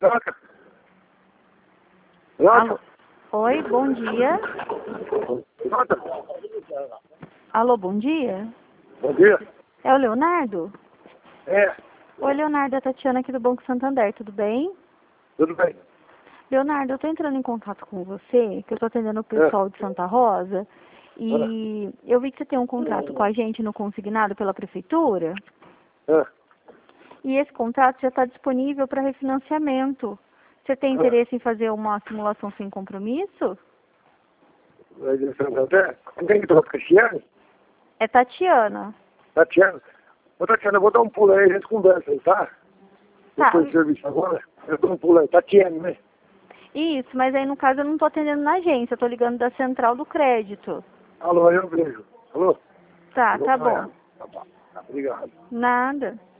Troca. Alô? Oi, bom dia. Troca. Alô, bom dia. Bom dia. É o Leonardo? É, Oi, Leonardo, é a Tatiana aqui do Banco Santander, tudo bem? tudo bem. Leonardo, eu tô entrando em contato com você, que eu tô atendendo o pessoal de Santa Rosa, Ah, e eu vi que você tem um contrato com a gente no consignado pela prefeitura, ah, e esse contrato já está disponível para refinanciamento. Você tem interesse em fazer uma simulação sem compromisso? vai de Santander. Com quem que tô? Cristiane? É Tatiana. Tatiana? Ô, Tatiana, eu vou dar um pulo aí, a gente conversa aí, tá? Tá, Depois do serviço agora, eu dou um pulo aí. Tatiana, né? isso, mas aí no caso eu não tô atendendo na agência, eu tô ligando da central do crédito. Alô, aí eu vejo. Alô? Tá, Vou tá pra bom. ela. Tá bom. Tá, obrigado. Nada.